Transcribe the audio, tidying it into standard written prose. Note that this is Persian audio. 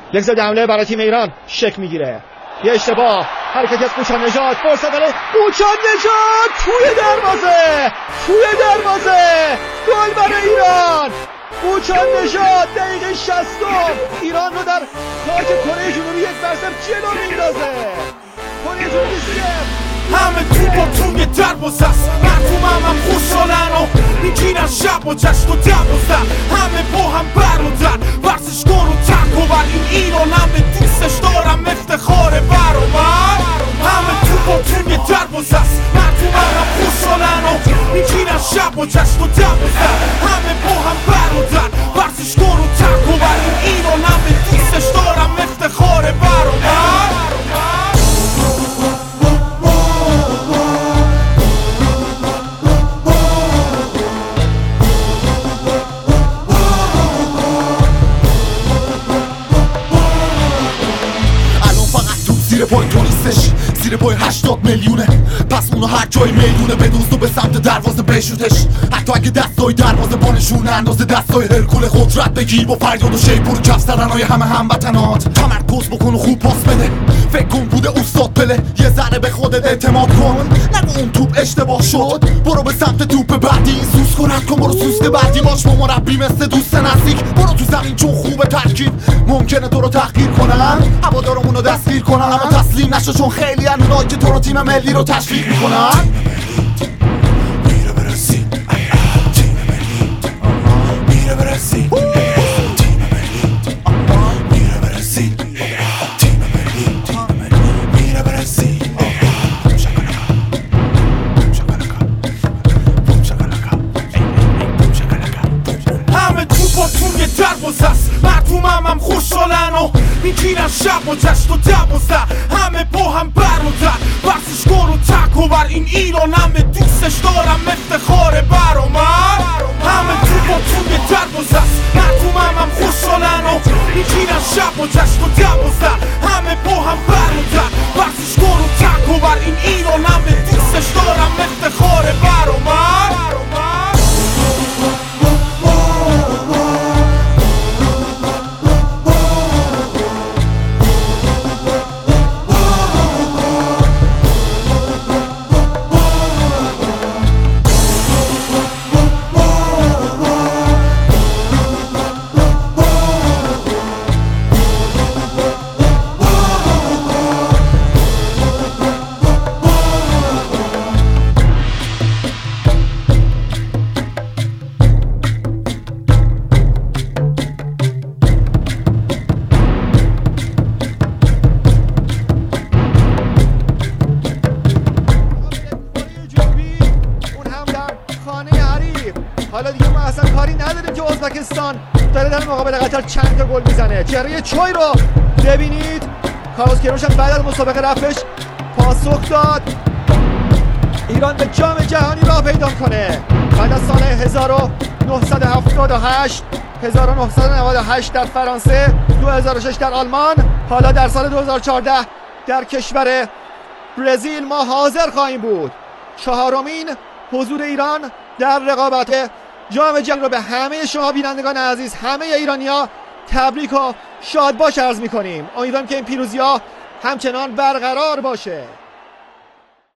یک زد حمله برای تیم ایران شک میگیره، یه اشتباه، حرکتی از قوچان نژاد، فرصت برای قوچان نژاد، توی دروازه گل برای ایران. قوچان نژاد دقیقه 60 ایران رو در خاک کره جنوبی 1-0 جلو میندازه. کره جنوبی همه توپا توی دروازه است، مردمم هم خوشحالن و میگیرن شب و جشن و 12. همه با هم برادر، ورزشکار و تکاور، این ایران همه دوستش دارم، افتخار برابر. همه توپا توی دروازه است، مردمم هم خوشحالن و میگیرن شب و جشن و 12. همه با هم برادر، ورزشکار و تکاور، این ایران همه دوستش دارم، افتخار برابر. زیر پای تو نیستش، زیر پای 80 میلیونه، پس اونو هر جای میدونه بدوز تو به سمت دروازه بشوتش. حتی اگه دستای دروازه بانشون اندازه دستای هرکول قدرت بگیر، با فریاد و شیپور کف زدنهای همه هموطنات تمرکز بکن و خوب پاس بده، فکر کن بوده استاد پله، یه ذره به خودت اعتماد کن، نگو اون توپ اشتباه شد، برو به سمت توپ بعدی، سوس کن رد کن، برو سوست بعدی باش با مربی مثل دوست نزدیک، برو تو زمین چون خوبه ترکیب ممکنه تو رو تحقیر کنن، هوادارمون رو دستگیر کنن، اما تسلیم نشو چون خیلی ان اونایی که تو رو تیم ملی رو تشویق میکنن. میره برسی تیم ملی، میره برسی تیم ملی، میره برسی تیم ملی، میره برسی. همه توپا توی دروازه است، مردمم هم خوشحالن و میگیرن شب و جشن و 12. همه با هم برادر، ورزشکار و تکاور، این ایران همه دوستش دارم، افتخار برامر. همه توپا توی دروازه است، مردمم هم خوشحالن و میگیرن شب و جشن و 12. همه با هم برادر، ورزشکار و تکاور، این ایران همه دوستش دارم، افتخار برامر. حالا دیگه ما اصلا کاری نداریم که ازبکستان داره در مقابل قطر چند تا گل میزنه. چهره چوی رو ببینید، کارلوس کیروش هم بعد از مسابقه رفتش پاسخ داد ایران به جام جهانی راه پیدا کنه. بعد از سال 1978 1998 در فرانسه، 2006 در آلمان، حالا در سال 2014 در کشور برزیل ما حاضر خواهیم بود. 4مین حضور ایران در رقابت جام جهانی رو به همه شما بینندگان عزیز، همه ایرانی‌ها تبریک و شادباش عرض می‌کنیم. امیدوارم که این پیروزی‌ها همچنان برقرار باشه.